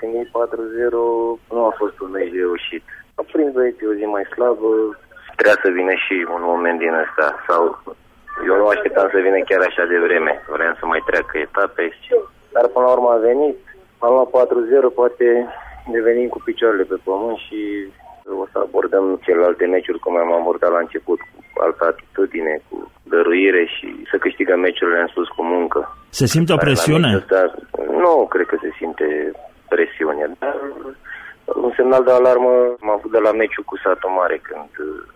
primit 4-0, nu a fost un meci reușit. A prins băieții o zi mai slabă, trebuia să vină și un moment din ăsta, sau eu nu așteptam să vină chiar așa de vreme, vreau să mai treacă etape, dar până la urmă a venit, am luat 4-0, poate devenim cu picioarele pe pământ și o să abordăm celelalte meciuri cum am abordat la început, cu altă atitudine, cu dăruire și să câștigăm meciurile în sus cu muncă. Se simte o presiune? Nu cred că se simte presiune, dar un semnal de alarmă m-a avut de la meciul cu Satul Mare, când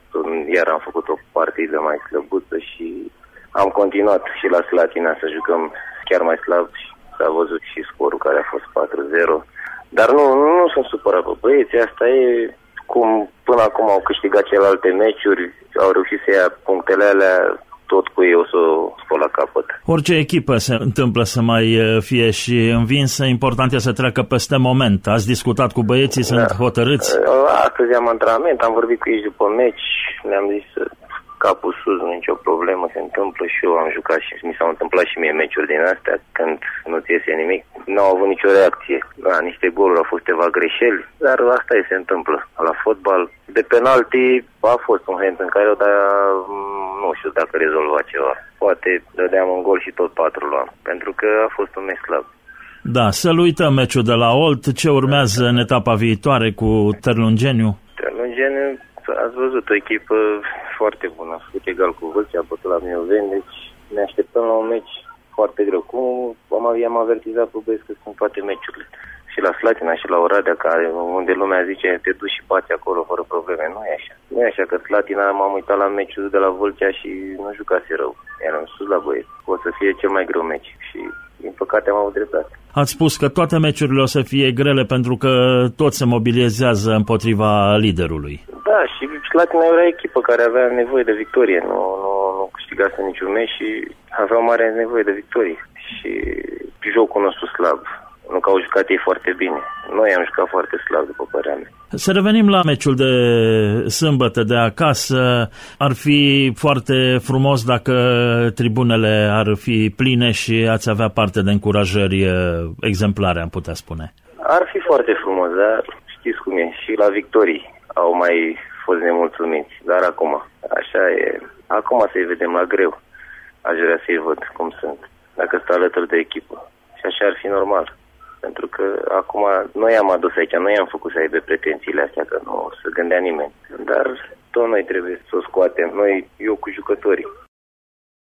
iar am făcut o partidă mai slăbuță și am continuat și la Slatina să jucăm chiar mai slab și s-a văzut și scorul care a fost 4-0. Dar nu sunt supărat pe băieții, asta e cum până acum au câștigat celelalte meciuri, au reușit să ia punctele alea, tot cu ei o să o scol la capăt. Orice echipă se întâmplă să mai fie și învinsă, important e să treacă peste moment. Ați discutat cu băieții, sunt hotărâți? Astăzi am antrenament, am vorbit cu ei după meci, le-am zis capul sus, nu nicio problemă, se întâmplă și eu am jucat și mi s-au întâmplat și mie meciuri din astea, când nu-ți iese nimic. Nu au avut nicio reacție. Da, niște goluri, au fost câteva greșeli, dar asta se întâmplă. La fotbal, de penalti a fost un hand în care dar nu știu dacă rezolva ceva. Poate dădeam un gol și tot 4 luam, pentru că a fost un meci slab. Da, să-l uităm meciul de la Olt. Ce urmează în etapa viitoare cu Terlungeniu? Terlungeniu, ați văzut, o echipă foarte bună, a făcut egal cu Vâlcea, a bătut la Mioveni, deci ne așteptăm la un meci foarte greu. Cum am avertizat pe băieți că sunt toate meciurile. Și la Slatina și la Oradea, unde lumea zice te duci și bați acolo fără probleme. Nu e așa. Nu e așa, că Slatina m-am uitat la meciul de la Vâlcea și nu jucase rău. Eram sus la băieți. O să fie cel mai greu meci și din păcate am avut dreptate. Ați spus că toate meciurile o să fie grele pentru că toți se mobilizează împotriva liderului. Da, și Slatina era echipă care avea nevoie de victorie. Nu câștigase niciun meci și avea mare nevoie de victorie. Și jocul nostru slab. Nu că au jucat ei foarte bine. Noi am jucat foarte slab, după părerea mea. Să revenim la meciul de sâmbătă de acasă. Ar fi foarte frumos dacă tribunele ar fi pline și ați avea parte de încurajări exemplare, am putea spune. Ar fi foarte frumos, dar știți cum e. Și la victorii au mai fost nemulțumiți. Dar acum, așa e. Acum să-i vedem la greu. Aș vrea să-i văd cum sunt. Dacă stă alături de echipă. Și așa ar fi normal. Pentru că acum noi am adus aici, noi am făcut să aibă pretențiile astea, că nu se gândea nimeni. Dar tot noi trebuie să o scoatem, eu cu jucătorii.